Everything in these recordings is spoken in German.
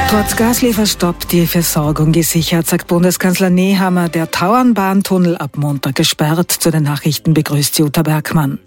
Trotz Gaslieferstopp die Versorgung gesichert, sagt Bundeskanzler Nehammer. Der Tauernbahntunnel ab Montag gesperrt. Zu den Nachrichten begrüßt Jutta Bergmann.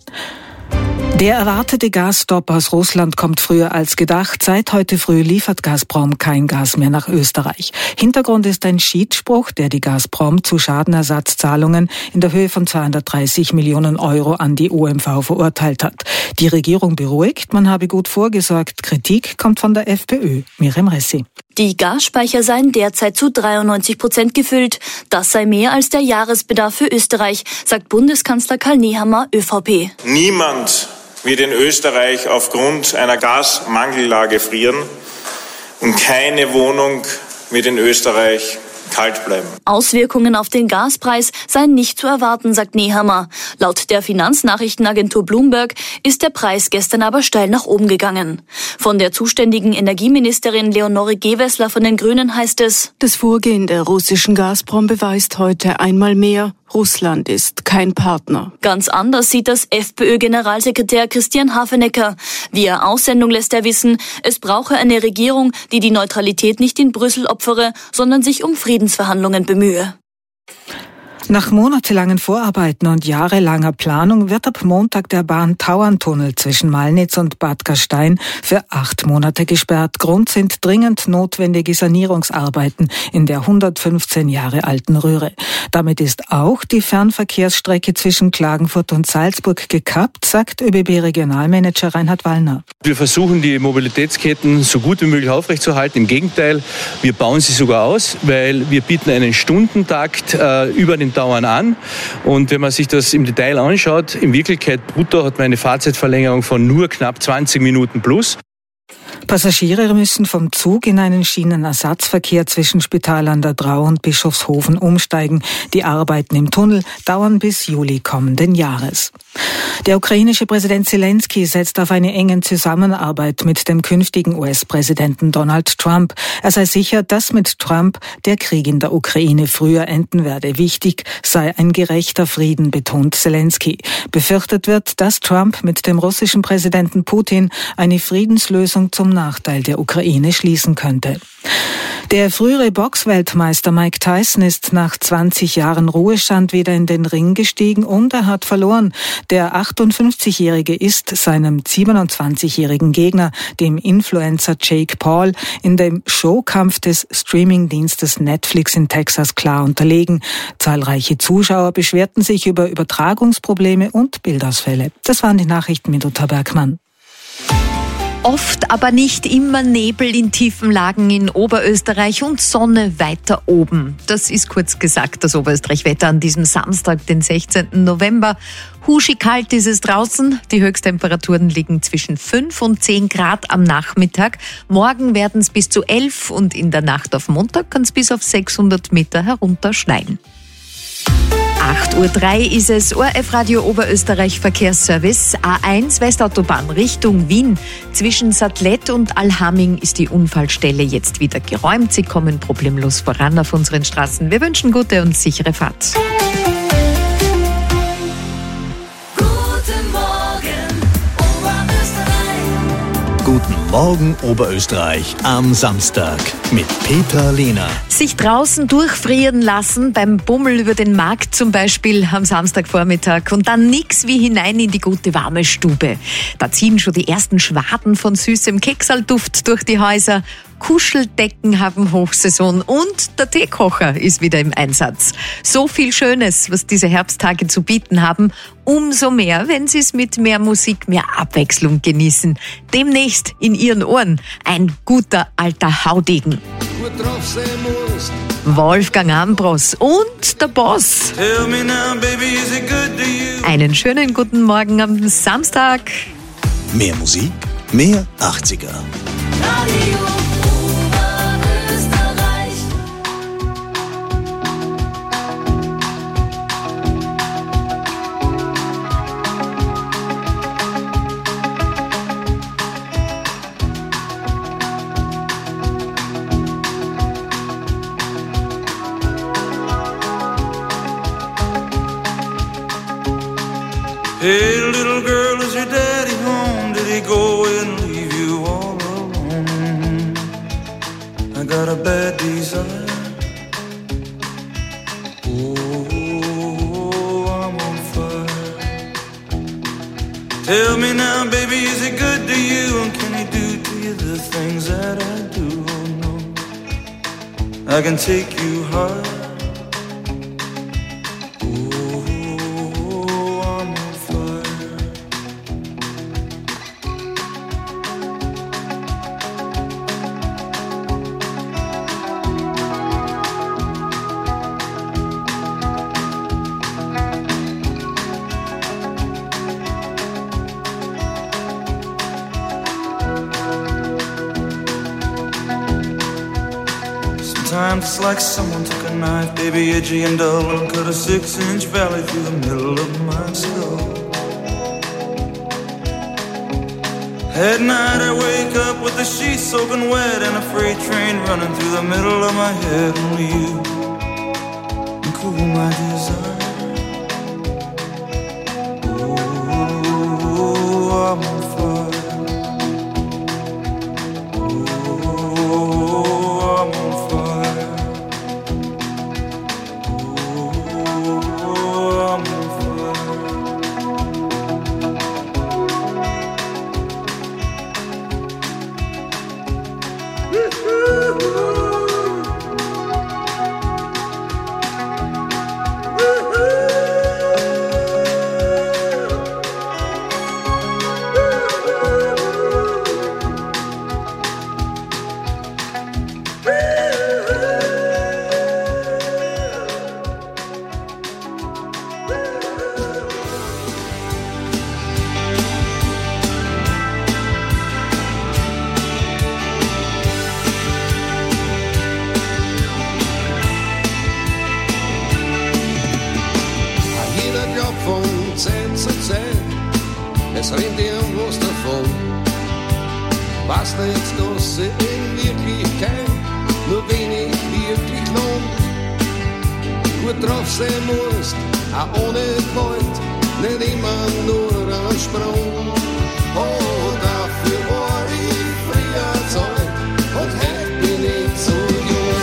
Der erwartete Gasstopp aus Russland kommt früher als gedacht. Seit heute früh liefert Gazprom kein Gas mehr nach Österreich. Hintergrund ist ein Schiedsspruch, der die Gazprom zu Schadenersatzzahlungen in der Höhe von 230 Millionen Euro an die OMV verurteilt hat. Die Regierung beruhigt, man habe gut vorgesorgt. Kritik kommt von der FPÖ. Miriam Ressi. Die Gasspeicher seien derzeit zu 93% gefüllt. Das sei mehr als der Jahresbedarf für Österreich, sagt Bundeskanzler Karl Nehammer, ÖVP. Niemand wird in Österreich aufgrund einer Gasmangellage frieren und keine Wohnung wird in Österreich kalt bleiben. Auswirkungen auf den Gaspreis seien nicht zu erwarten, sagt Nehammer. Laut der Finanznachrichtenagentur Bloomberg ist der Preis gestern aber steil nach oben gegangen. Von der zuständigen Energieministerin Leonore Gewessler von den Grünen heißt es: Das Vorgehen der russischen Gazprom beweist heute einmal mehr, Russland ist kein Partner. Ganz anders sieht das FPÖ-Generalsekretär Christian Hafenecker. Via Aussendung lässt er wissen, es brauche eine Regierung, die die Neutralität nicht in Brüssel opfere, sondern sich um Friedensverhandlungen bemühe. Nach monatelangen Vorarbeiten und jahrelanger Planung wird ab Montag der Bahn-Tauerntunnel zwischen Malnitz und Bad Gastein für 8 Monate gesperrt. Grund sind dringend notwendige Sanierungsarbeiten in der 115 Jahre alten Röhre. Damit ist auch die Fernverkehrsstrecke zwischen Klagenfurt und Salzburg gekappt, sagt ÖBB-Regionalmanager Reinhard Wallner. Wir versuchen, die Mobilitätsketten so gut wie möglich aufrechtzuerhalten. Im Gegenteil, wir bauen sie sogar aus, weil wir bieten einen Stundentakt über den Dauern an. Und wenn man sich das im Detail anschaut, in Wirklichkeit brutto hat man eine Fahrzeitverlängerung von nur knapp 20 Minuten plus. Passagiere müssen vom Zug in einen Schienenersatzverkehr zwischen Spital an der Drau und Bischofshofen umsteigen. Die Arbeiten im Tunnel dauern bis Juli kommenden Jahres. Der ukrainische Präsident Zelensky setzt auf eine enge Zusammenarbeit mit dem künftigen US-Präsidenten Donald Trump. Er sei sicher, dass mit Trump der Krieg in der Ukraine früher enden werde. Wichtig sei ein gerechter Frieden, betont Zelensky. Befürchtet wird, dass Trump mit dem russischen Präsidenten Putin eine Friedenslösung zum Nachteil der Ukraine schließen könnte. Der frühere Boxweltmeister Mike Tyson ist nach 20 Jahren Ruhestand wieder in den Ring gestiegen und er hat verloren. Der 58-Jährige ist seinem 27-jährigen Gegner, dem Influencer Jake Paul, in dem Showkampf des Streamingdienstes Netflix in Texas klar unterlegen. Zahlreiche Zuschauer beschwerten sich über Übertragungsprobleme und Bildausfälle. Das waren die Nachrichten mit Jutta Bergmann. Oft, aber nicht immer Nebel in tiefen Lagen in Oberösterreich und Sonne weiter oben. Das ist kurz gesagt das Oberösterreich-Wetter an diesem Samstag, den 16. November. Huschig-kalt ist es draußen. Die Höchsttemperaturen liegen zwischen 5 und 10 Grad am Nachmittag. Morgen werden es bis zu 11 und in der Nacht auf Montag kann es bis auf 600 Meter herunterschneien. 8.03 Uhr ist es, ORF-Radio Oberösterreich Verkehrsservice. A1 Westautobahn Richtung Wien. Zwischen Sattlet und Alhaming ist die Unfallstelle jetzt wieder geräumt. Sie kommen problemlos voran auf unseren Straßen. Wir wünschen gute und sichere Fahrt. Guten Morgen Oberösterreich am Samstag mit Petra Lehner. Sich draußen durchfrieren lassen, beim Bummel über den Markt zum Beispiel am Samstagvormittag und dann nix wie hinein in die gute warme Stube. Da ziehen schon die ersten Schwaden von süßem Keksalduft durch die Häuser. Kuscheldecken haben Hochsaison und der Teekocher ist wieder im Einsatz. So viel Schönes, was diese Herbsttage zu bieten haben. Umso mehr, wenn Sie es mit mehr Musik, mehr Abwechslung genießen. Demnächst in Ihren Ohren ein guter alter Haudegen. Wolfgang Ambros und der Boss. Einen schönen guten Morgen am Samstag. Mehr Musik, mehr 80er. Hey, little girl, is your daddy home? Did he go and leave you all alone? things that I do. Oh no, I can take you high. Sometimes it's like someone took a knife, baby, edgy and dull, and cut a 6-inch valley through the middle of my skull. At night I wake up with the sheets soaking wet and a freight train running through the middle of my head. Only you can cool my desire. Oh, I'm on fire. Es rennt irgendwas davon. Was nicht, dass sie in Wirklichkeit nur wenig wirklich lohnt. Gut drauf sein musst, auch ohne Gewalt, nicht immer nur ein Sprung. Oh, dafür war ich früher Zeit und heute bin ich so jung.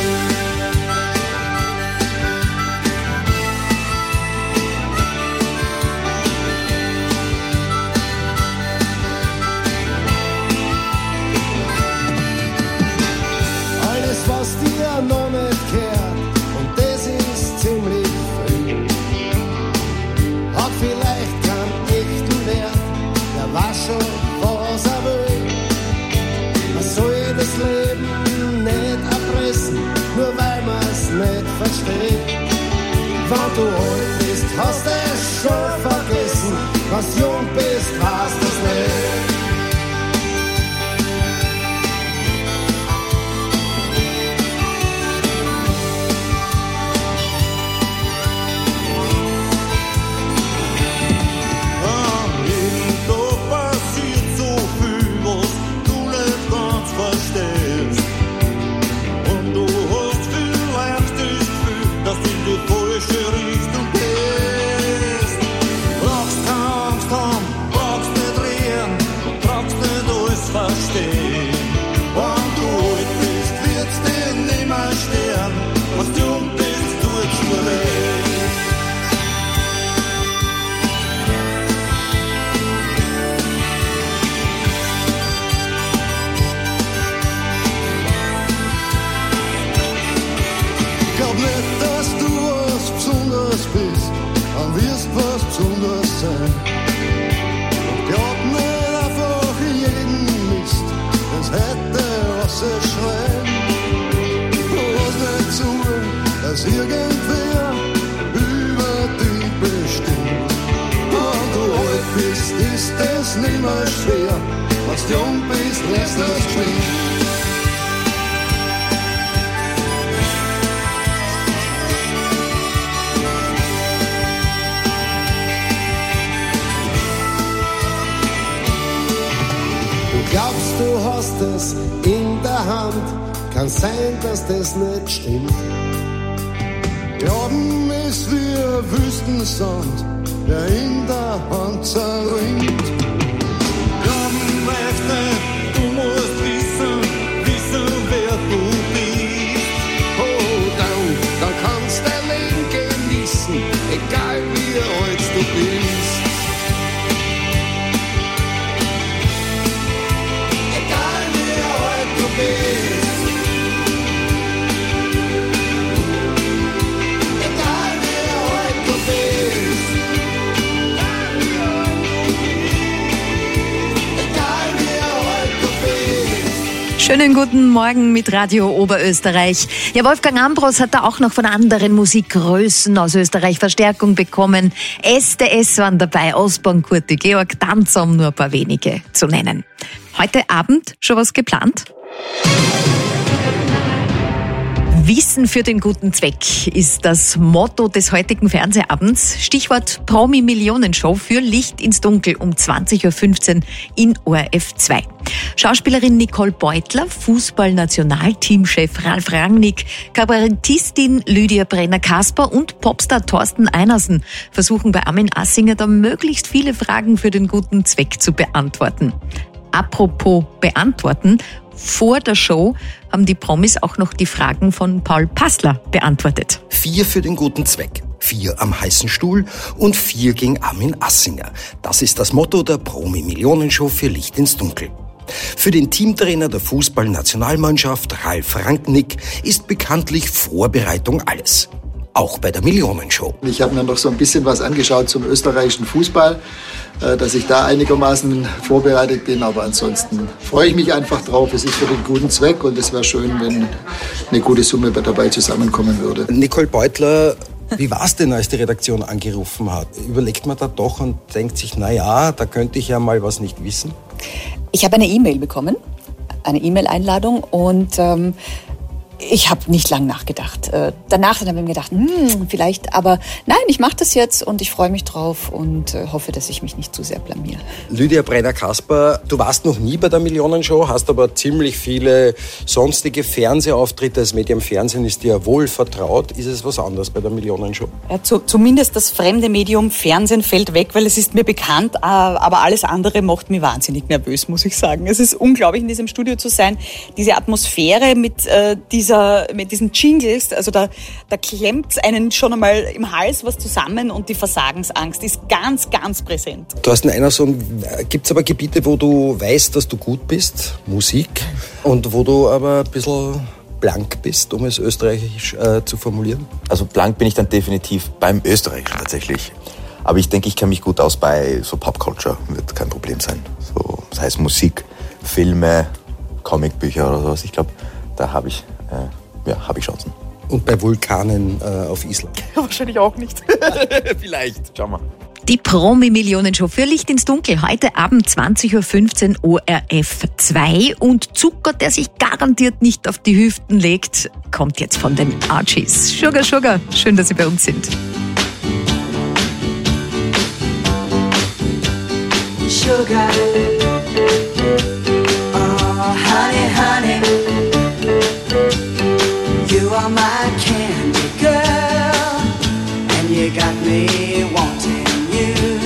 Was dir noch nicht gehört, und das ist ziemlich früh, hat vielleicht keinen echten Wert, der weiß schon, was er will. Man soll das Leben nicht erpressen, nur weil man's nicht versteht. Wenn du alt bist, hast du es schon vergessen, was jung bist, weißt du's nicht. Irgendwer über dich bestimmt. Wenn du alt bist, ist es nimmer schwer. Was du jung bist, lässt das geschwind. Du glaubst, du hast es in der Hand, kann sein, dass das nicht stimmt. Glauben ist wie ein Wüstensand, der in der Hand zerrinnt. Glauben reicht nicht, du musst wissen, wer du bist. Oh, dann kannst dein Leben genießen, egal wie alt du bist. Egal wie alt Schönen guten Morgen mit Radio Oberösterreich. Ja, Wolfgang Ambros hat da auch noch von anderen Musikgrößen aus Österreich Verstärkung bekommen. SDS waren dabei, Osborn, Kurti, Georg Danzer, um nur ein paar wenige zu nennen. Heute Abend schon was geplant? Wissen für den guten Zweck ist das Motto des heutigen Fernsehabends. Stichwort Promi-Millionenshow für Licht ins Dunkel um 20.15 Uhr in ORF 2. Schauspielerin Nicole Beutler, Fußball-Nationalteamchef Ralf Rangnick, Kabarettistin Lydia Brenner-Kasper und Popstar Thorsten Einersen versuchen bei Armin Assinger da möglichst viele Fragen für den guten Zweck zu beantworten. Apropos beantworten, vor der Show haben die Promis auch noch die Fragen von Paul Passler beantwortet. 4 für den guten Zweck, 4 am heißen Stuhl und 4 gegen Armin Assinger. Das ist das Motto der Promi-Millionenshow für Licht ins Dunkel. Für den Teamtrainer der Fußball-Nationalmannschaft, Ralf Rangnick, ist bekanntlich Vorbereitung alles. Auch bei der Millionenshow. Ich habe mir noch so ein bisschen was angeschaut zum österreichischen Fußball, dass ich da einigermaßen vorbereitet bin. Aber ansonsten freue ich mich einfach drauf. Es ist für den guten Zweck und es wäre schön, wenn eine gute Summe dabei zusammenkommen würde. Nicole Beutler, wie war es denn, als die Redaktion angerufen hat? Überlegt man da doch und denkt sich, naja, da könnte ich ja mal was nicht wissen? Ich habe eine E-Mail bekommen, eine E-Mail-Einladung und ich habe nicht lang nachgedacht. Danach habe ich mir gedacht, vielleicht, aber nein, ich mache das jetzt und ich freue mich drauf und hoffe, dass ich mich nicht zu sehr blamiere. Lydia Brenner-Kasper, du warst noch nie bei der Millionenshow, hast aber ziemlich viele sonstige Fernsehauftritte. Das Medium Fernsehen ist dir wohl vertraut. Ist es was anderes bei der Millionenshow? Ja, zumindest das fremde Medium Fernsehen fällt weg, weil es ist mir bekannt, aber alles andere macht mich wahnsinnig nervös, muss ich sagen. Es ist unglaublich, in diesem Studio zu sein. Diese Atmosphäre mit diesen Jingles, also da klemmt einen schon einmal im Hals was zusammen und die Versagensangst ist ganz, ganz präsent. Thorsten Einerson, gibt es aber Gebiete, wo du weißt, dass du gut bist, Musik, und wo du aber ein bisschen blank bist, um es österreichisch zu formulieren? Also blank bin ich dann definitiv beim Österreichischen tatsächlich. Aber ich denke, ich kenne mich gut aus bei so Popculture, wird kein Problem sein. So, das heißt Musik, Filme, Comicbücher oder sowas. Ich glaube, da habe ich Chancen. Und bei Vulkanen auf Island? Wahrscheinlich auch nicht. Vielleicht, schau mal. Die Promi-Millionenshow für Licht ins Dunkel. Heute Abend 20.15 Uhr ORF 2. Und Zucker, der sich garantiert nicht auf die Hüften legt, kommt jetzt von den Archies. Sugar, Sugar. Schön, dass Sie bei uns sind. Sugar. Oh, honey, honey. You are my candy girl, and you got me wanting you,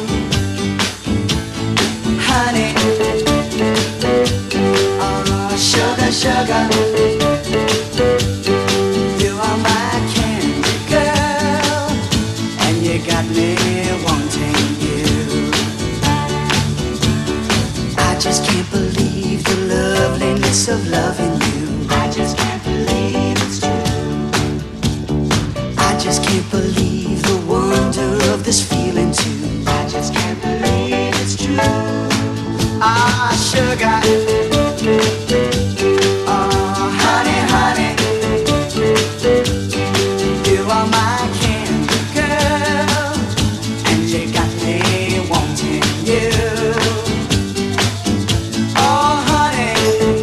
honey. Oh, sugar, sugar. You are my candy girl, and you got me wanting you. I just can't believe the loveliness of loving you. I just can't believe it's true. I just can't believe the wonder of this feeling too. I just can't believe it's true. Ah, sugar. Oh, honey, honey. You are my candy girl, and you got me wanting you. Oh, honey.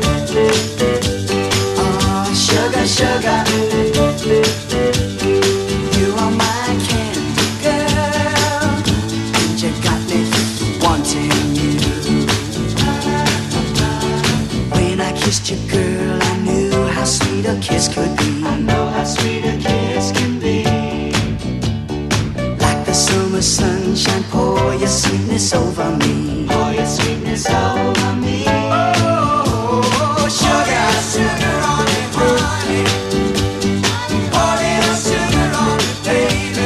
Oh, sugar, sugar. You are my candy girl, and you got me wanting you. When I kissed you, girl, I knew how sweet a kiss could be. I know how sweet a kiss can be. Like the summer sunshine, pour your sweetness over me. Pour your sweetness over me. Oh, sugar, sugar on me, honey. Pour little sugar on me, baby.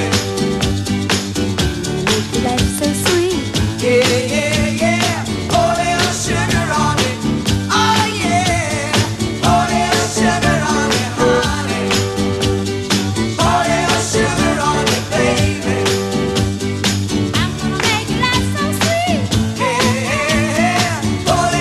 Life's so sweet. Yeah, yeah, yeah. Pour little sugar on me. Oh, yeah. Pour little sugar on me, honey. Pour little sugar on me, baby. I'm gonna make life so sweet. Yeah, yeah, yeah. Pour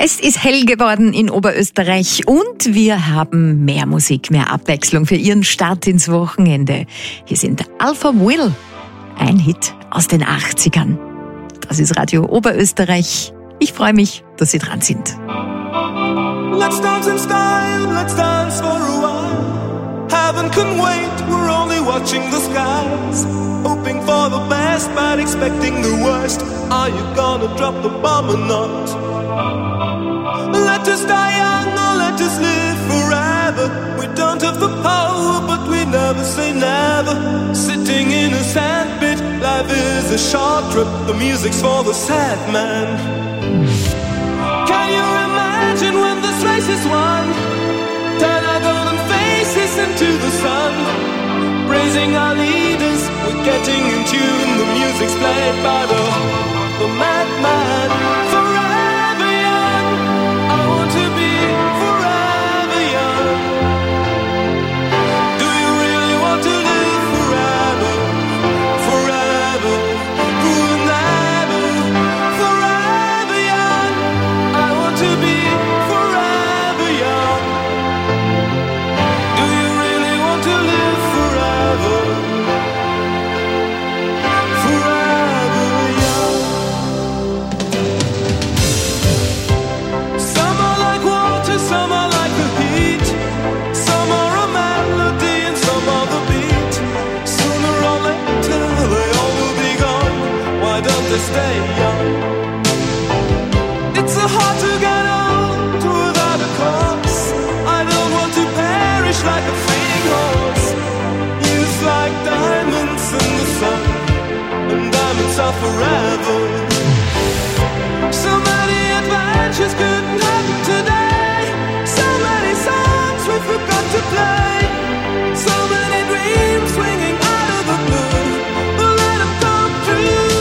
Es ist hell geworden in Oberösterreich und wir haben mehr Musik, mehr Abwechslung für Ihren Start ins Wochenende. Hier sind Alpha Will, ein Hit aus den 80ern. Das ist Radio Oberösterreich. Ich freue mich, dass Sie dran sind. Let's dance in style, let's dance for a while. Heaven can wait, we're only watching the skies. Hoping for the best, but expecting the worst. Are you gonna drop the bomb or not? Let us die young or let us live forever. We don't have the power, but we never say never. Sitting in a sandpit, life is a short trip. The music's for the sad man. Can you imagine when this race is won? Turn our golden faces into the sun. Praising our leaders, we're getting in tune. The music's played by the madman. Forever young, I want to be forever young. Do you really want to live forever? Forever, forever, forever young. I want to be forever young. Do you really want to live forever? Forever young. Some are like water, some are like the heat. Some are a melody and some are the beat. Sooner or later they all will be gone. Why don't they stay young? It's so hard to get old without a cause. I don't want to perish like a fading horse. Youth like diamonds in the sun, and diamonds are forever. So many adventures couldn't happen today. So many songs we forgot to play. So many dreams swinging out of the blue. But let them come true.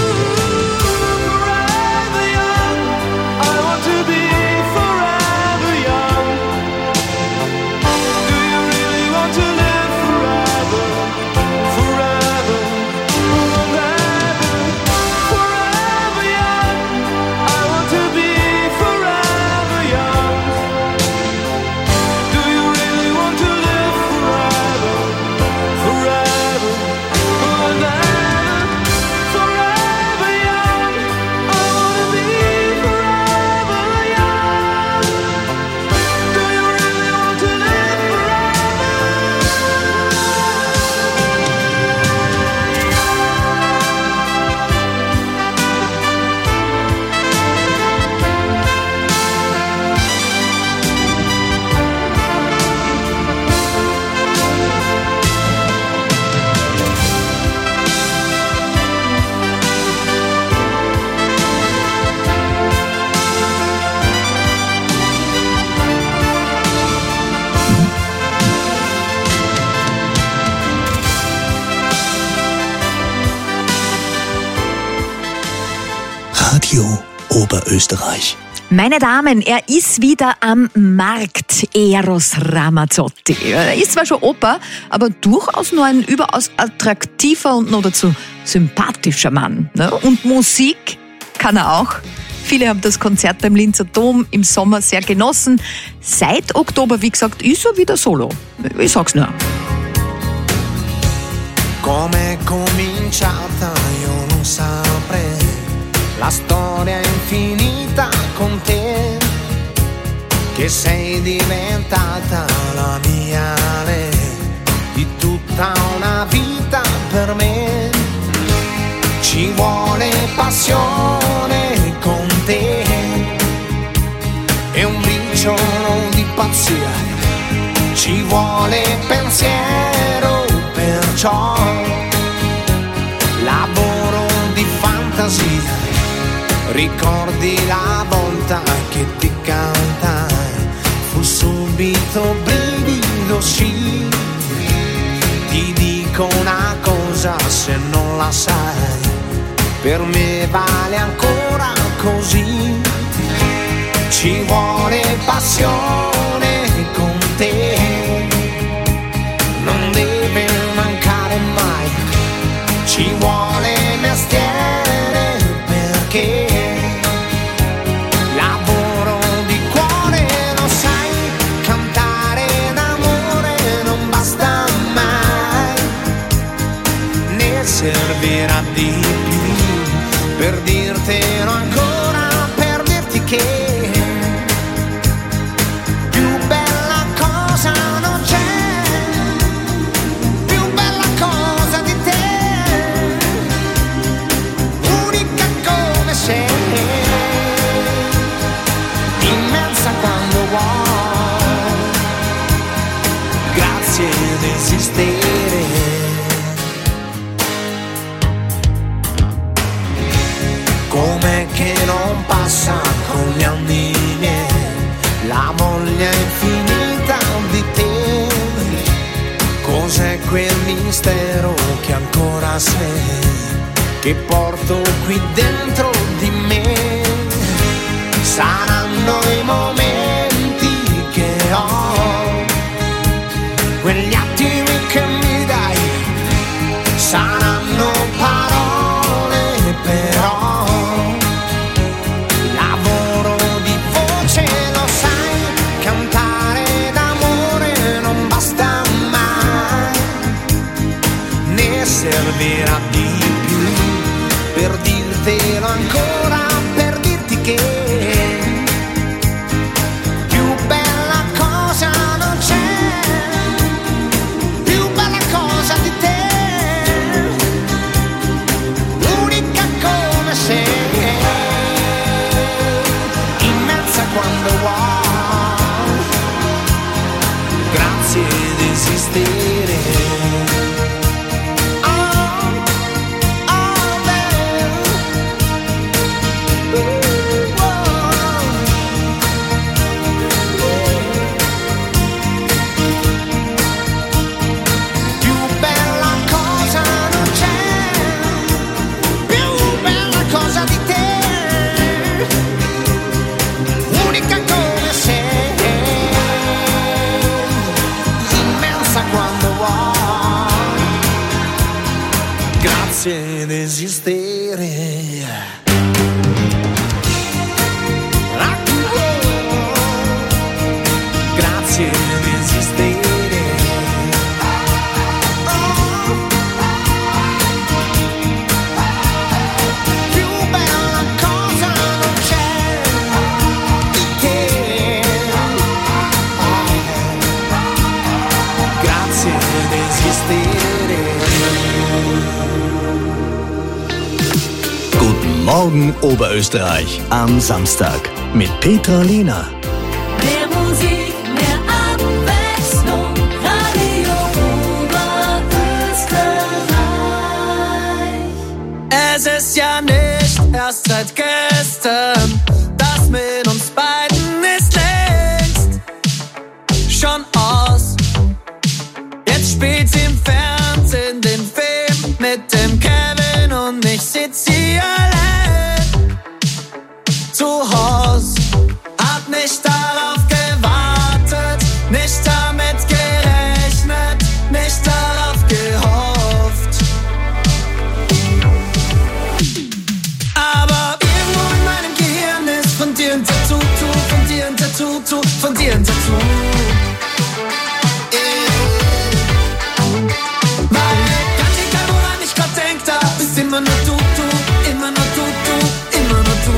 Forever young, I want to be forever young. Do you really want to live forever? Forever, forever, forever young. I want to be forever young. Do you really want to live forever? Forever, forever, forever young. I want to be forever young. Do you really want to live Radio Oberösterreich. Meine Damen, er ist wieder am Markt, Eros Ramazzotti. Er ist zwar schon Opa, aber durchaus nur ein überaus attraktiver und noch dazu sympathischer Mann. Und Musik kann er auch. Viele haben das Konzert beim Linzer Dom im Sommer sehr genossen. Seit Oktober, wie gesagt, ist er wieder solo. Ich sag's nur. Come cominciata io non saprei, la storia è infinita con te, che sei diventata la mia lei, di tutta una vita per me. Ci vuole passione con te e un briciolo di pazzia, ci vuole pensiero, perciò lavoro di fantasia. Ricordi la volta che ti cantai, fu subito brivido, sì. Ti dico una cosa, se non la sai, per me vale ancora così. Ci vuole passione con te, non deve mancare mai. Ci vuole mestiere perché lavoro dirtelo ancora, per dirti che più bella cosa non c'è, più bella cosa di te, unica come sei, immensa quando vuoi, grazie di esistere. Com'è che non passa con gli anni miei la voglia infinita di te? Cos'è quel mistero che ancora sei, che porto qui dentro di me? Saranno i momenti che ho, quegli attimi che mi dai, saranno parole però. Servirà di più per dirtelo ancora, per dirti che più bella cosa non c'è, più bella cosa di te, unica come sei, immensa quando vuoi, grazie di esistere. Ed esistere. Grazie di esistere. Più bella cosa non c'è di te. Grazie di esistere. Morgen Oberösterreich am Samstag mit Petra Lehner. Mehr Musik, mehr Abwechslung, Radio Oberösterreich. Es ist ja nicht erst seit gestern, das mit uns beiden ist längst schon aus. Jetzt spielt sie im Fernsehen den Film mit dem Kevin und ich sitz hier allein zu Haus. Hab nicht darauf gewartet, nicht damit gerechnet, nicht darauf gehofft. Aber irgendwo in meinem Gehirn ist von dir ein Tattoo, von dir ein Tattoo, von dir ein Tattoo. Immer nur du, immer nur du, immer nur du.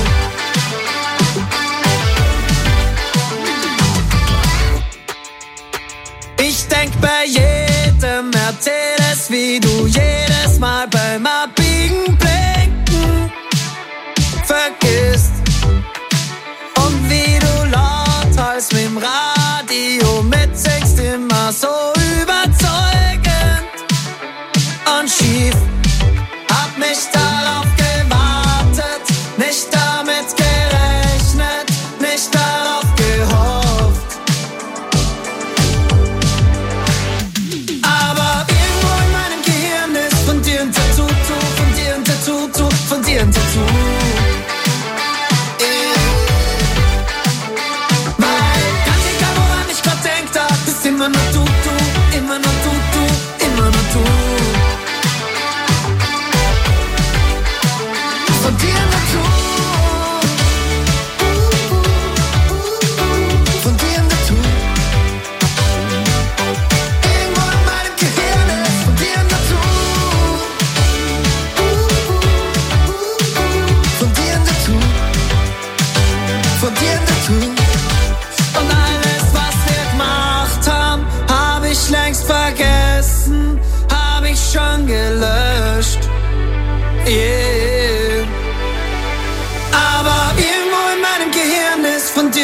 Ich denk bei jedem Mercedes, wie du jedes Mal beim Abbiegen blinken vergisst. Und wie du lauthals mit dem Radio mitsingst, immer so überzeugend und schief. Hab nicht darauf gewartet, nicht damit gerechnet, nicht darauf gehofft. Aber irgendwo in meinem Gehirn ist von dir ein Tattoo, von dir ein Tattoo, von dir ein Tattoo.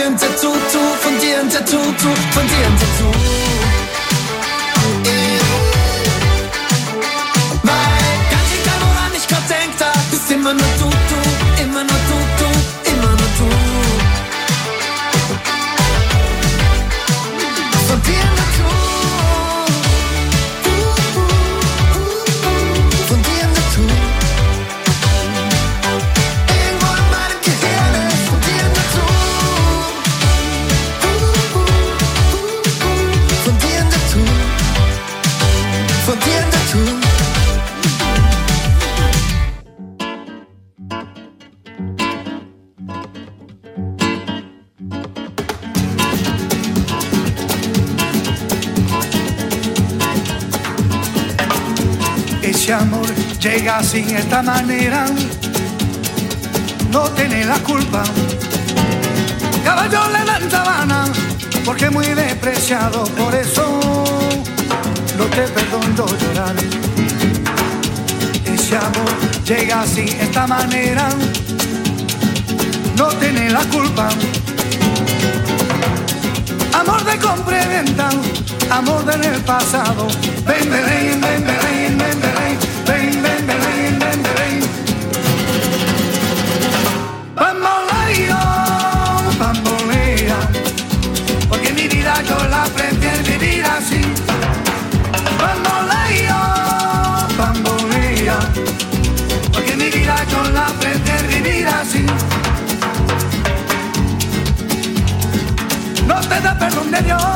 ein Tattoo, von dir ein Tattoo, von dir ein Tattoo. Weil ganz egal woran ich grad denk, da bist immer nur du, immer nur du, immer nur du. Von dir ein Tattoo. Von dir ein Tattoo. Irgendwo in meinem Gehirn ist von dir ein Tattoo. Von dir ein Tattoo. Von dir ein Tattoo. Ese amor llega sin esta manera, no tiene la culpa. Caballo le dan sabana, porque es muy despreciado, por eso no te perdono llorar. Ese amor llega sin esta manera, no tiene la culpa. Amor de compra y venta, amor del pasado. Ven, ven, ven, ven, ven, ven, ven, ven, ven, ven, ven, ven, ven. Bambolea, porque mi vida yo la prefiero vivir así. Bambolea, porque mi vida yo la prefiero vivir así. No te da perdón de Dios.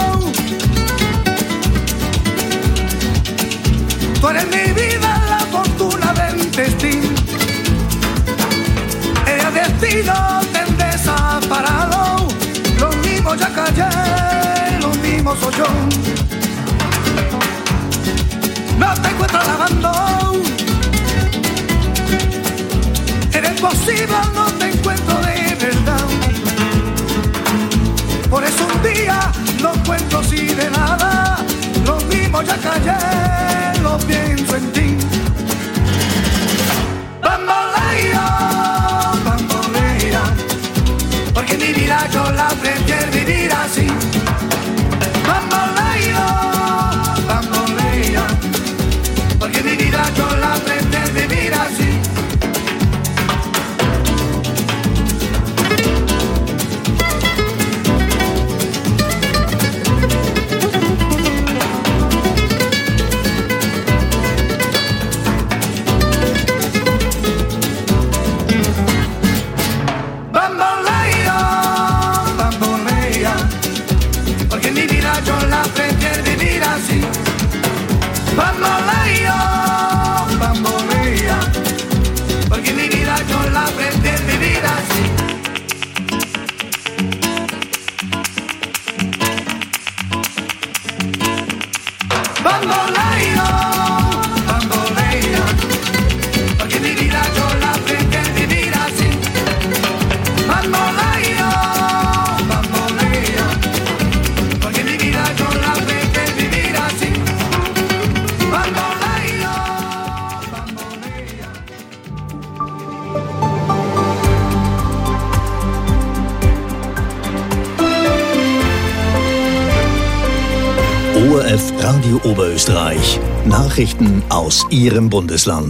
Tú eres mi vida, la fortuna del destino. El destino te desaparado. Lo mismo ya callé, lo mismo soy yo. No te encuentro lavando. Eres posible, no te encuentro de verdad. Por eso un día no cuento así de nada. Lo mismo ya callé, lo pienso en ti. Bambolea, bambolea, porque mi vida yo la prefiero vivir así. Bambolea, bambolea, porque mi vida yo la prefiero vivir así. Bambolea, bambolea, porque mi vida yo la prefiero vivir así. Bambolea, bambolea, porque mi vida yo la prefiero vivir así. Bambolea, bambolea, porque mi vida yo la prefiero vivir así. ORF Radio Oberösterreich. Nachrichten aus Ihrem Bundesland.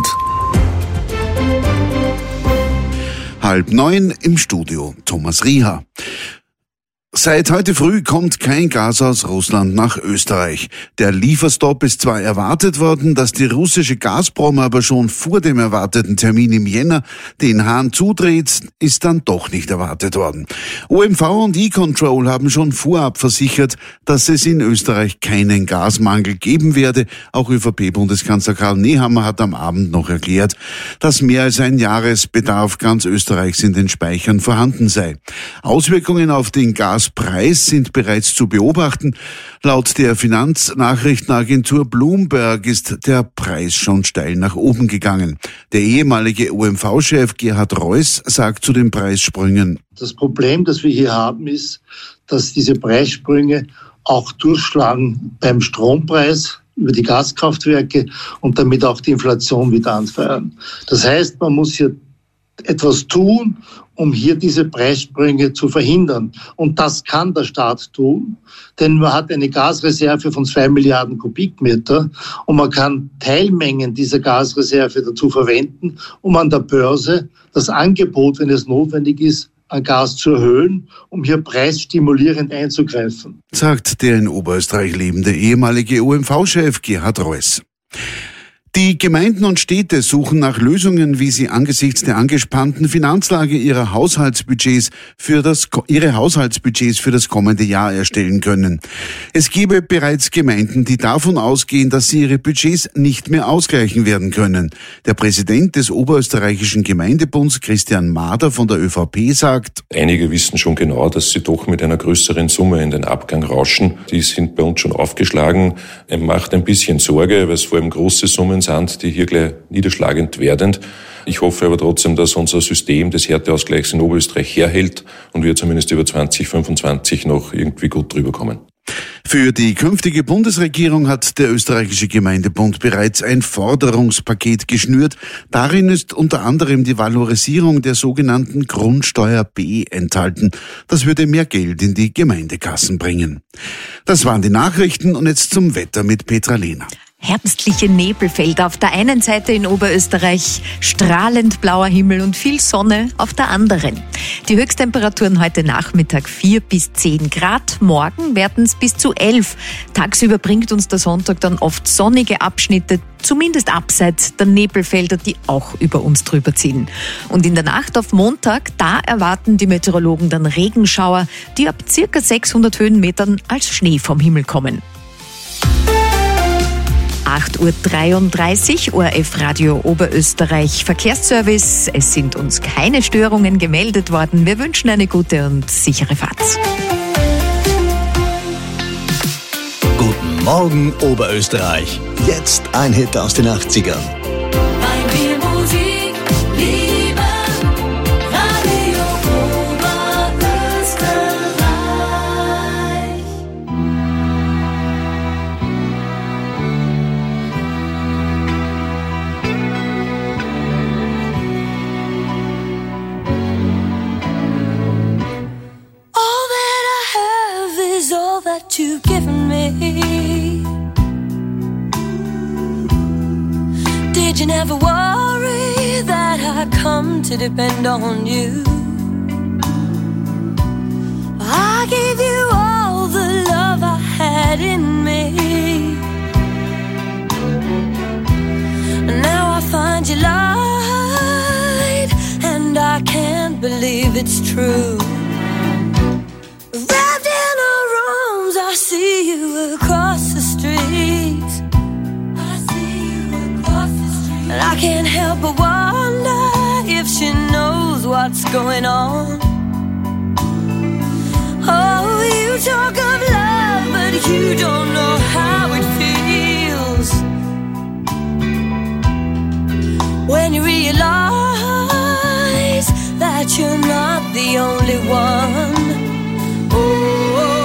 8:30 im Studio. Thomas Rieher. Seit heute früh kommt kein Gas aus Russland nach Österreich. Der Lieferstopp ist zwar erwartet worden, dass die russische Gazprom aber schon vor dem erwarteten Termin im Jänner den Hahn zudreht, ist dann doch nicht erwartet worden. OMV und E-Control haben schon vorab versichert, dass es in Österreich keinen Gasmangel geben werde. Auch ÖVP-Bundeskanzler Karl Nehammer hat am Abend noch erklärt, dass mehr als ein Jahresbedarf ganz Österreichs in den Speichern vorhanden sei. Auswirkungen auf den Gaspreis sind bereits zu beobachten. Laut der Finanznachrichtenagentur Bloomberg ist der Preis schon steil nach oben gegangen. Der ehemalige OMV-Chef Gerhard Reuss sagt zu den Preissprüngen: Das Problem, das wir hier haben, ist, dass diese Preissprünge auch durchschlagen beim Strompreis über die Gaskraftwerke und damit auch die Inflation wieder anfeuern. Das heißt, man muss hier etwas tun, um hier diese Preissprünge zu verhindern. Und das kann der Staat tun, denn man hat eine Gasreserve von 2 Milliarden Kubikmeter und man kann Teilmengen dieser Gasreserve dazu verwenden, um an der Börse das Angebot, wenn es notwendig ist, an Gas zu erhöhen, um hier preisstimulierend einzugreifen. Sagt der in Oberösterreich lebende ehemalige OMV-Chef Gerhard Reuss. Die Gemeinden und Städte suchen nach Lösungen, wie sie angesichts der angespannten Finanzlage ihre Haushaltsbudgets für das kommende Jahr erstellen können. Es gebe bereits Gemeinden, die davon ausgehen, dass sie ihre Budgets nicht mehr ausgleichen werden können. Der Präsident des Oberösterreichischen Gemeindebunds, Christian Mader von der ÖVP, sagt: Einige wissen schon genau, dass sie doch mit einer größeren Summe in den Abgang rauschen. Die sind bei uns schon aufgeschlagen. Macht ein bisschen Sorge, weil es vor allem große Summen sind, die hier gleich niederschlagend werden. Ich hoffe aber trotzdem, dass unser System des Härteausgleichs in Oberösterreich herhält und wir zumindest über 2025 noch irgendwie gut drüber kommen. Für die künftige Bundesregierung hat der österreichische Gemeindebund bereits ein Forderungspaket geschnürt. Darin ist unter anderem die Valorisierung der sogenannten Grundsteuer B enthalten. Das würde mehr Geld in die Gemeindekassen bringen. Das waren die Nachrichten und jetzt zum Wetter mit Petra Lehner. Herbstliche Nebelfelder auf der einen Seite in Oberösterreich, strahlend blauer Himmel und viel Sonne auf der anderen. Die Höchsttemperaturen heute Nachmittag 4 bis 10 Grad, morgen werden es bis zu 11. Tagsüber bringt uns der Sonntag dann oft sonnige Abschnitte, zumindest abseits der Nebelfelder, die auch über uns drüber ziehen. Und in der Nacht auf Montag, da erwarten die Meteorologen dann Regenschauer, die ab ca. 600 Höhenmetern als Schnee vom Himmel kommen. 8.33 Uhr, ORF Radio Oberösterreich Verkehrsservice. Es sind uns keine Störungen gemeldet worden. Wir wünschen eine gute und sichere Fahrt. Guten Morgen Oberösterreich. Jetzt ein Hit aus den 80ern. You've given me. Did you never worry that I come to depend on you? I gave you all the love I had in me. Now I find you lied, and I can't believe it's true. I see you across the street. And I can't help but wonder if she knows what's going on. Oh, you talk of love, but you don't know how it feels when you realize that you're not the only one. Oh,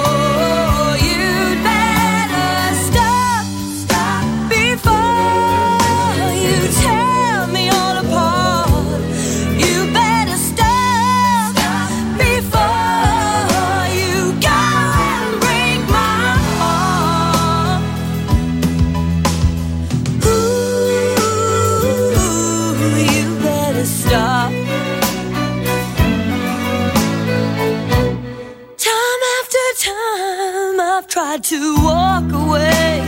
tried to walk away.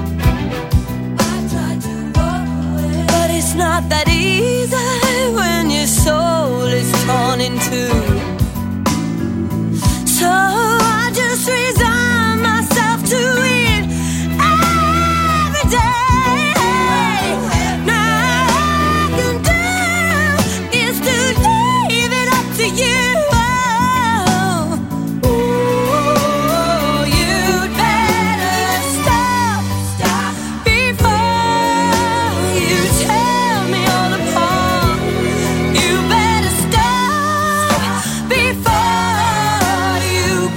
But it's not that easy when your soul is torn in two. So I just resign myself to it every day. Now all I can do is to leave it up to you. You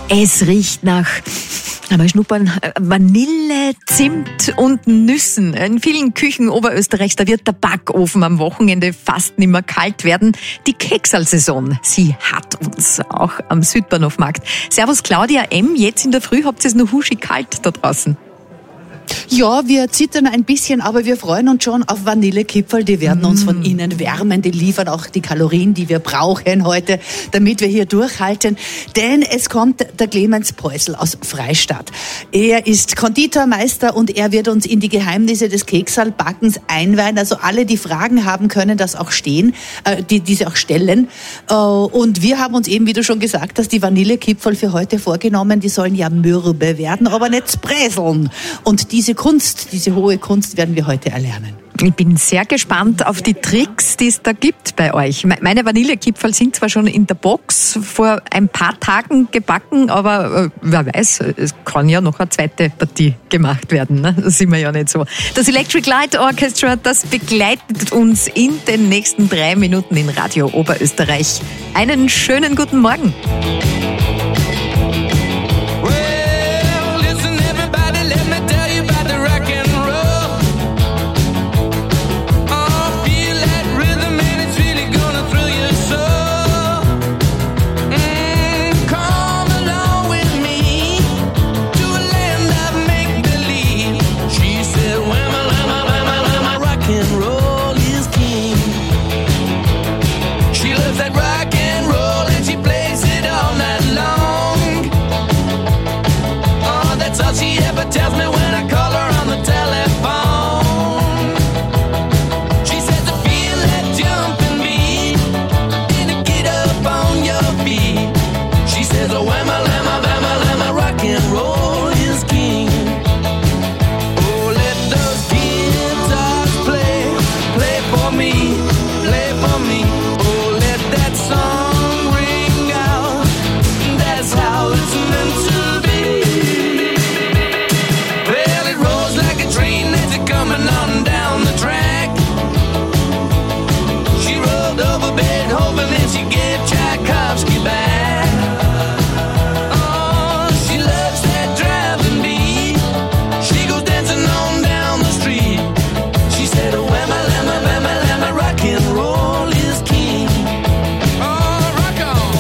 Es riecht nach einmal schnuppern, Vanille, Zimt und Nüssen. In vielen Küchen Oberösterreichs, da wird der Backofen am Wochenende fast nicht mehr kalt werden. Die Keksalsaison, sie hat uns auch am Südbahnhofmarkt. Servus Claudia M., jetzt in der Früh habt ihr es noch huschig kalt da draußen. Ja, wir zittern ein bisschen, aber wir freuen uns schon auf Vanillekipferl. Die werden uns von innen wärmen, die liefern auch die Kalorien, die wir brauchen heute, damit wir hier durchhalten. Denn es kommt der Clemens Preußl aus Freistadt. Er ist Konditormeister und er wird uns in die Geheimnisse des Keksalbackens einweihen. Also alle, die Fragen haben, können das auch diese auch stellen. Und wir haben uns eben, wie du schon gesagt hast, die Vanillekipferl für heute vorgenommen. Die sollen ja mürbe werden, aber nicht spräseln. Und diese Kunst, diese hohe Kunst werden wir heute erlernen. Ich bin sehr gespannt auf die Tricks, die es da gibt bei euch. Meine Vanillekipferl sind zwar schon in der Box vor ein paar Tagen gebacken, aber wer weiß, es kann ja noch eine zweite Partie gemacht werden. Ne? Das sind wir ja nicht so. Das Electric Light Orchestra, das begleitet uns in den nächsten 3 Minuten in Radio Oberösterreich. Einen schönen guten Morgen. Tells me when I call her on the telephone. She says I feel that jumping beat, and get up on your feet. She says oh whamma lamma bamma lamma, rock and roll is king. Oh let those guitars play for me, play for me. Oh let that song ring out, that's how it's meant to be. Coming on down the track, she rolled over Beethoven and she gave Tchaikovsky back. Oh, she loves that driving beat. She goes dancing on down the street. She said, oh, whamma, lamma, bamma, lamma, rock and roll is king. Oh, rock on.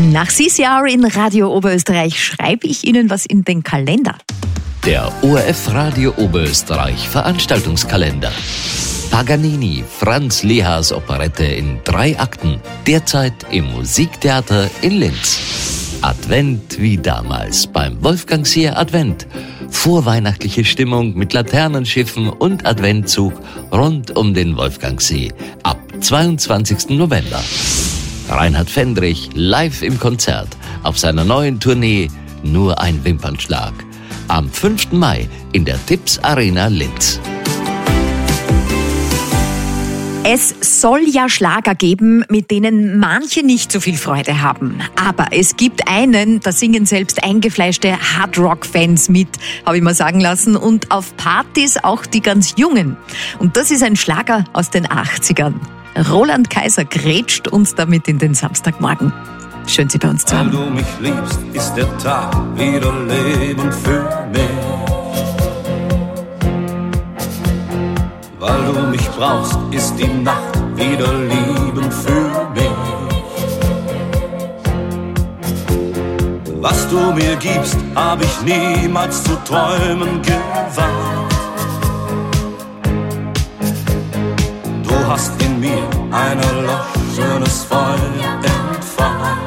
Nach CCR in Radio Oberösterreich schreibe ich Ihnen was in den Kalender. Der ORF Radio Oberösterreich Veranstaltungskalender. Paganini, Franz Lehas Operette in 3 Akten. Derzeit im Musiktheater in Linz. Advent wie damals beim Wolfgang Seer Advent. Vorweihnachtliche Stimmung mit Laternenschiffen und Adventzug rund um den Wolfgangsee. Ab 22. November. Reinhard Fendrich live im Konzert auf seiner neuen Tournee Nur ein Wimpernschlag. Am 5. Mai in der Tips Arena Linz. Es soll ja Schlager geben, mit denen manche nicht so viel Freude haben. Aber es gibt einen, da singen selbst eingefleischte Hardrock-Fans mit, habe ich mal sagen lassen. Und auf Partys auch die ganz Jungen. Und das ist ein Schlager aus den 80ern. Roland Kaiser grätscht uns damit in den Samstagmorgen. Schön, Sie bei uns zu haben. Weil du mich liebst, ist der Tag wieder Leben für mich. Weil du mich brauchst, ist die Nacht wieder Leben für mich. Was du mir gibst, hab ich niemals zu träumen gewagt. Du hast in mir ein erloschenes Feuer entfacht.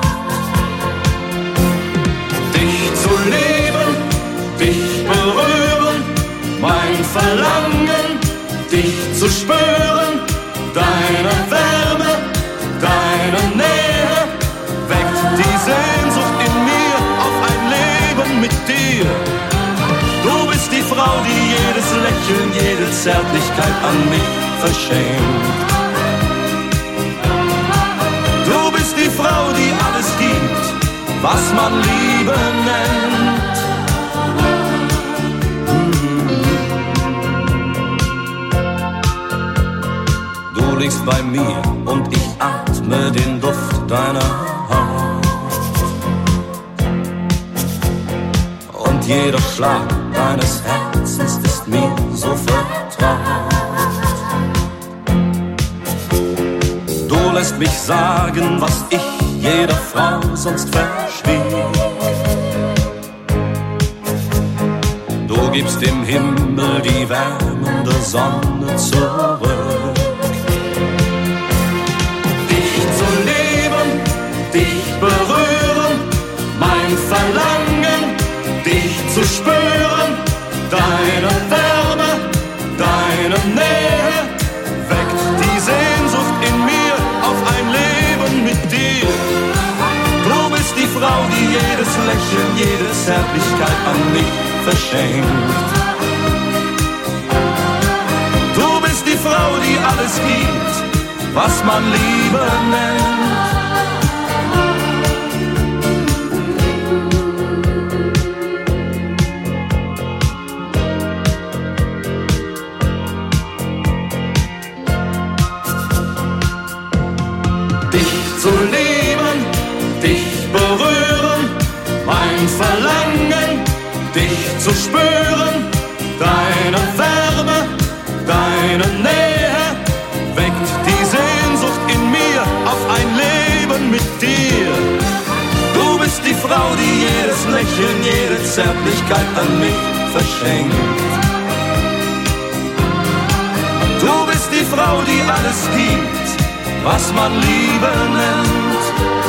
Dich zu leben, dich berühren, mein Verlangen, dich zu spüren, deine Wärme, deine Nähe, weckt die Sehnsucht in mir auf ein Leben mit dir. Du bist die Frau, die jedes Lächeln, jede Zärtlichkeit an mich verschenkt. Du bist die Frau, die alles gibt, was man Liebe nennt. Du liegst bei mir und ich atme den Duft deiner Haut. Und jeder Schlag deines Herzens ist mir so vertraut. Du lässt mich sagen, was ich jeder Frau sonst verschwieg. Du gibst dem Himmel die wärmende Sonne zurück. Dich zu leben, dich berühren, mein Verlangen, dich zu spüren, deine Wärme, deine Nähe, weckt die Sehnsucht in mir auf ein Leben mit dir. Du bist die Frau, die jedes Lächeln, jede Zärtlichkeit an mich verschenkt. Du bist die Frau, die alles gibt, was man Liebe nennt. Dich zu leben, dich berühren, mein Verlangen, dich zu spüren, deine Wärme, deine Nähe, weckt die Sehnsucht in mir auf ein Leben mit dir. Du bist die Frau, die jedes Lächeln, jede Zärtlichkeit an mich verschenkt. Du bist die Frau, die alles gibt, was man Liebe nennt.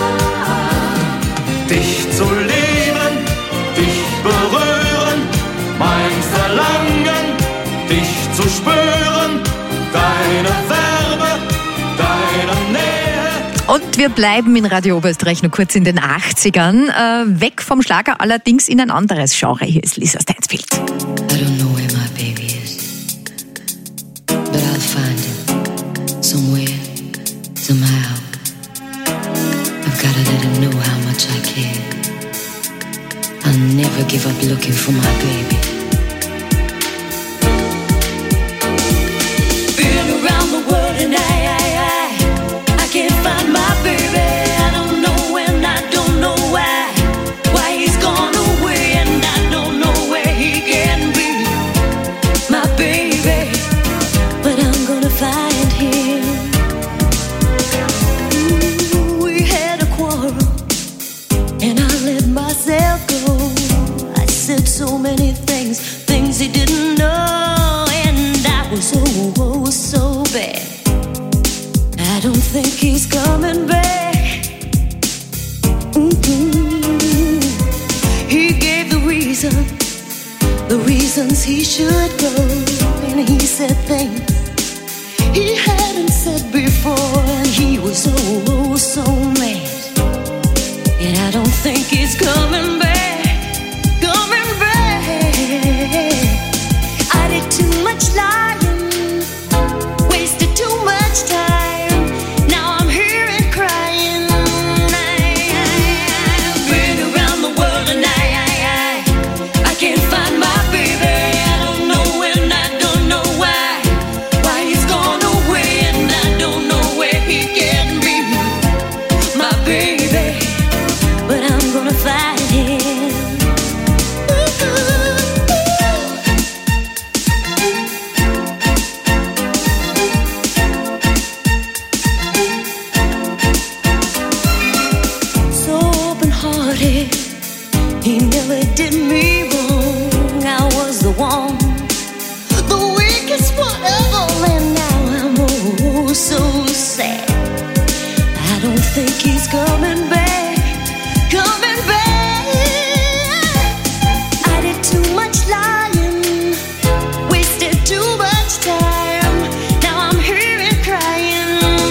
Dich zu leben, dich berühren, mein Verlangen, dich zu spüren, deine Wärme, deine Nähe. Und wir bleiben in Radio Oberösterreich noch kurz in den 80ern. Weg vom Schlager, allerdings in ein anderes Genre. Hier ist Lisa Stansfield. I don't know where my baby is, but I'll find him somewhere, somehow. I've gotta let him know how much I care. I'll never give up looking for my baby. Been around the world and I can't find my baby. I don't know when, I don't know why he's gone away, and I don't know where he can be, my baby. But I'm gonna find him. Ooh, we had a quarrel, think he's coming back. He gave the reasons he should go, and he said things he hadn't said before, and he was oh so mad. And I don't think he's coming back, coming back. I did too much lying, wasted too much time. Now I'm here and crying. I've been around the world and I can't find my baby. I don't know and I don't know why he's gone away, and I don't know where he can be, my baby. But I'm gonna find him. So open-hearted, he never did me wrong. I was the one, the weakest one of all, and now I'm oh so sad. I don't think he's coming back, coming back. I did too much lying, wasted too much time. Now I'm here and crying.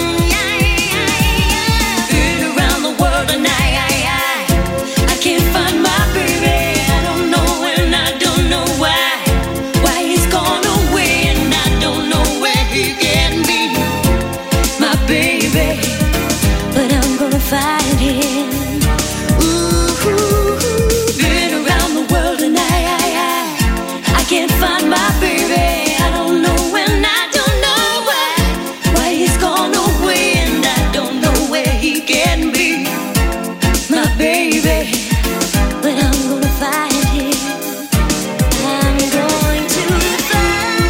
Been around the world and I can't find my baby. I don't know and I don't know why he's gone away, and I don't know where he can be, my baby. But I'm gonna find him. Ooh, been around the world and I can't find my baby. I don't know and I don't know why he's gone away, and I don't know where he can be, my baby. But I'm gonna find him. I'm going to find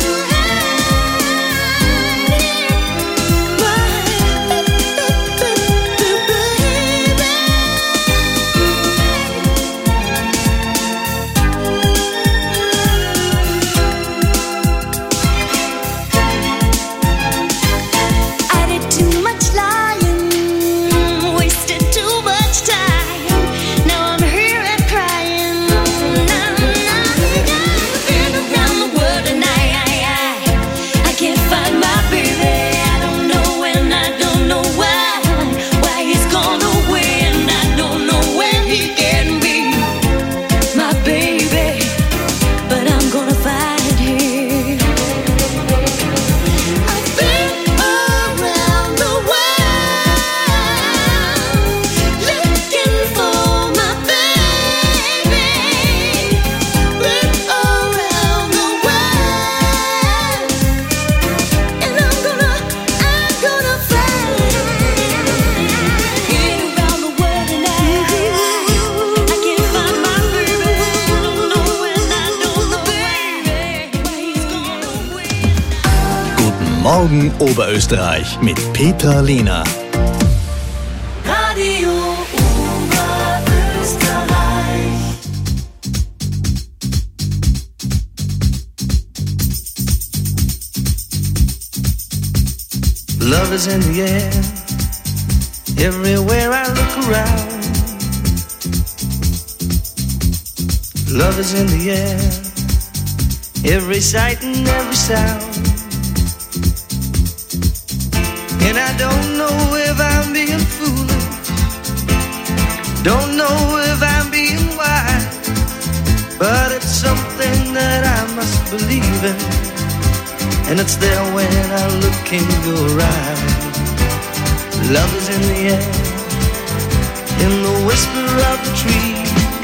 I did too much lying, wasted too much time. Now I'm here and crying. Been around the world and I can't find my baby. I don't know and I don't know why he's gone away, and I don't know where he can be, my baby. But I'm gonna find him. I've been around the world looking for my baby. Been around the world, and I'm gonna find him. Been around the world and I can't find my baby. I don't know and I don't know why he's gone away. Guten Morgen Oberösterreich mit Petra Lehner. Radio Oberösterreich. Love is in the air, everywhere I look around. Love is in the air, every sight and every sound. And I don't know if I'm being foolish, don't know if I'm being wise, but it's something that I must believe in, and it's there when I look in your eyes. Love is in the air, in the whisper of the tree.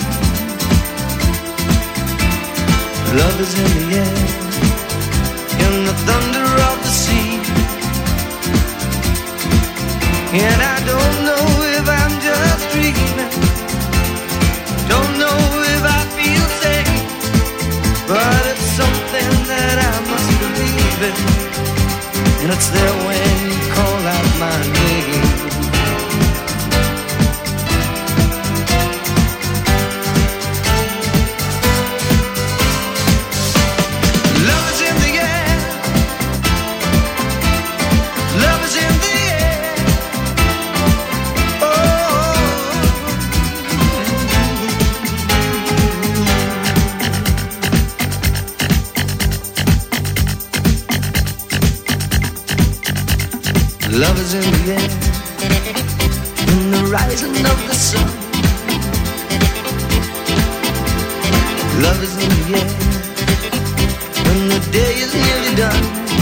Love is in the air, in the thunder of the sea. And I don't know if I'm just dreaming, don't know if I feel safe, but it's something that I must believe in, and it's there when you call out my name. Love is in the air, love is in the air. in the rising of the sun. Love is in the air when the day is nearly done.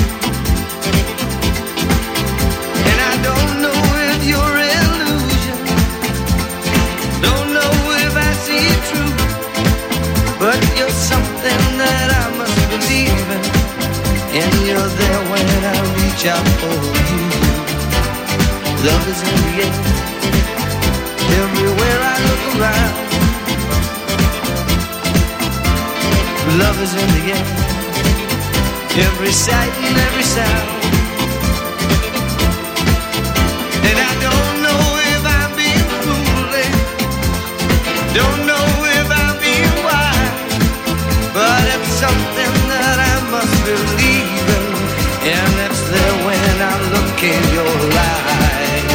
And I don't know if you're illusion, don't know if I see it true, but you're something that I must believe in, and you're there when I reach out for you. Love is in the air everywhere I look around. Love is in the air, every sight and every sound. And I don't know if I'm being foolish, don't know if I'm being wise, but it's something that I must believe in, and it's there when I look in your eyes.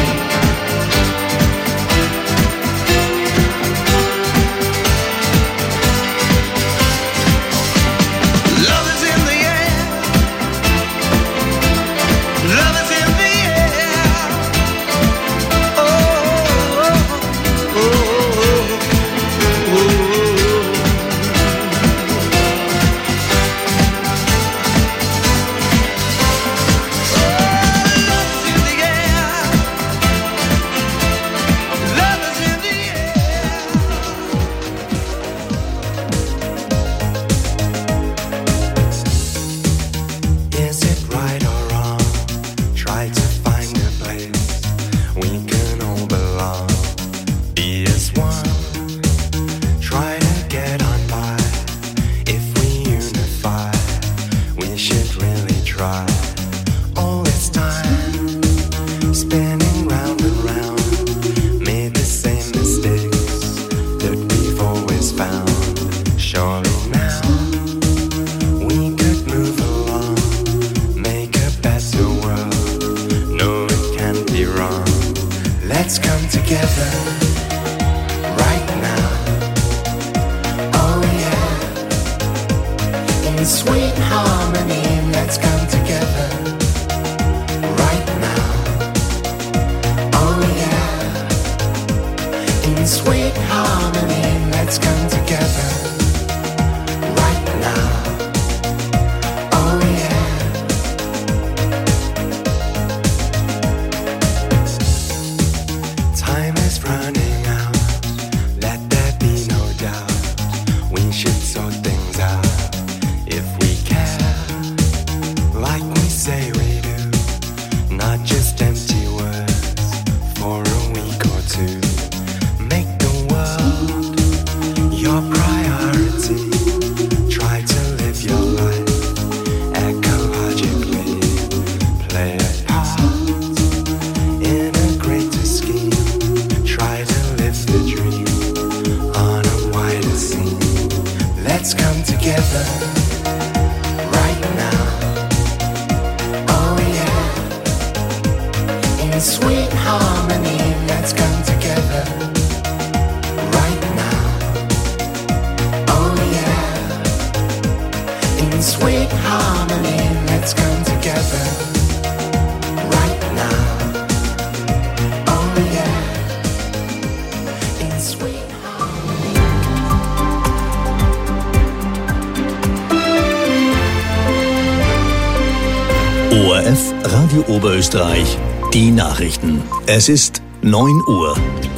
ORF Radio Oberösterreich, die Nachrichten. Es ist 9 Uhr.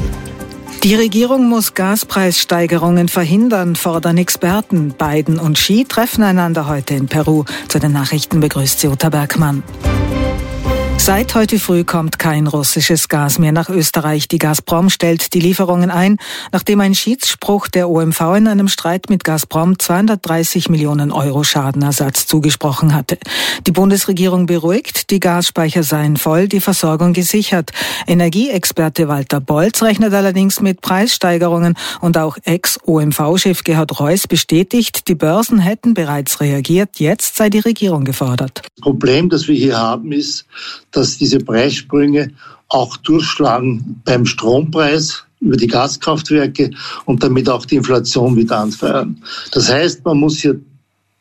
Die Regierung muss Gaspreissteigerungen verhindern, fordern Experten. Biden und Xi treffen einander heute in Peru. Zu den Nachrichten begrüßt sie Uta Bergmann. Seit heute früh kommt kein russisches Gas mehr nach Österreich. Die Gazprom stellt die Lieferungen ein, nachdem ein Schiedsspruch der OMV in einem Streit mit Gazprom 230 Millionen Euro Schadenersatz zugesprochen hatte. Die Bundesregierung beruhigt, die Gasspeicher seien voll, die Versorgung gesichert. Energieexperte Walter Bolz rechnet allerdings mit Preissteigerungen und auch Ex-OMV-Chef Gerhard Reuss bestätigt, die Börsen hätten bereits reagiert, jetzt sei die Regierung gefordert. Das Problem, das wir hier haben, ist, dass diese Preissprünge auch durchschlagen beim Strompreis über die Gaskraftwerke und damit auch die Inflation wieder anfeuern. Das heißt, man muss hier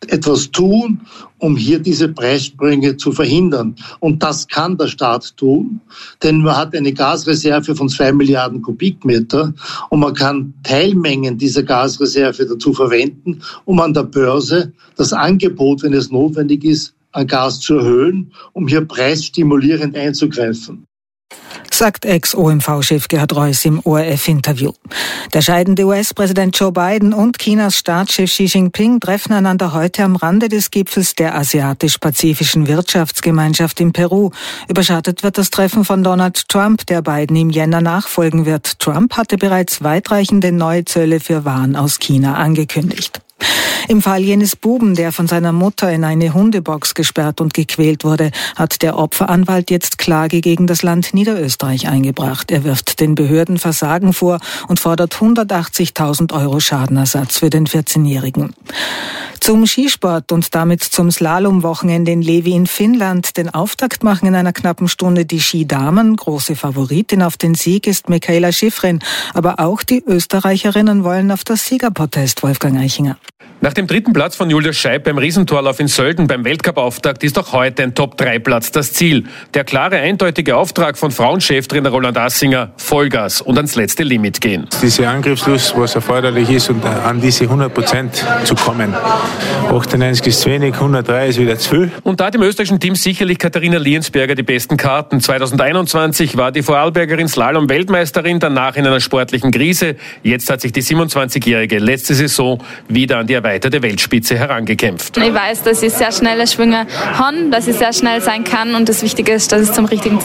etwas tun, um hier diese Preissprünge zu verhindern. Und das kann der Staat tun, denn man hat eine Gasreserve von 2 Milliarden Kubikmeter und man kann Teilmengen dieser Gasreserve dazu verwenden, um an der Börse das Angebot, wenn es notwendig ist, an Gas zu erhöhen, um hier preisstimulierend einzugreifen. Sagt Ex-OMV-Chef Gerhard Reuss im ORF-Interview. Der scheidende US-Präsident Joe Biden und Chinas Staatschef Xi Jinping treffen einander heute am Rande des Gipfels der Asiatisch-Pazifischen Wirtschaftsgemeinschaft in Peru. Überschattet wird das Treffen von Donald Trump, der Biden im Jänner nachfolgen wird. Trump hatte bereits weitreichende neue Zölle für Waren aus China angekündigt. Im Fall jenes Buben, der von seiner Mutter in eine Hundebox gesperrt und gequält wurde, hat der Opferanwalt jetzt Klage gegen das Land Niederösterreich eingebracht. Er wirft den Behörden Versagen vor und fordert 180.000 € Schadenersatz für den 14-Jährigen. Zum Skisport und damit zum Slalomwochenende in Levi in Finnland. Den Auftakt machen in einer knappen Stunde die Skidamen. Große Favoritin auf den Sieg ist Michaela Schifrin. Aber auch die Österreicherinnen wollen auf das Siegerprotest, Wolfgang Eichinger. Nach dem 3. Platz von Julia Scheib beim Riesentorlauf in Sölden beim Weltcup-Auftakt ist auch heute ein Top-3-Platz das Ziel. Der klare, eindeutige Auftrag von Frauencheftrainer Roland Assinger: Vollgas und ans letzte Limit gehen. Diese Angriffslust, was erforderlich ist, und an diese 100% zu kommen. 98 ist zu wenig, 103 ist wieder zu viel. Und da hat im österreichischen Team sicherlich Katharina Liensberger die besten Karten. 2021 war die Vorarlbergerin Slalom-Weltmeisterin, danach in einer sportlichen Krise. Jetzt hat sich die 27-Jährige letzte Saison wieder an die erweiterte Weltspitze herangekämpft. Ich weiß, dass ich sehr schnelle Schwünge habe, dass ich sehr schnell sein kann und das Wichtige ist, dass ich zum richtigen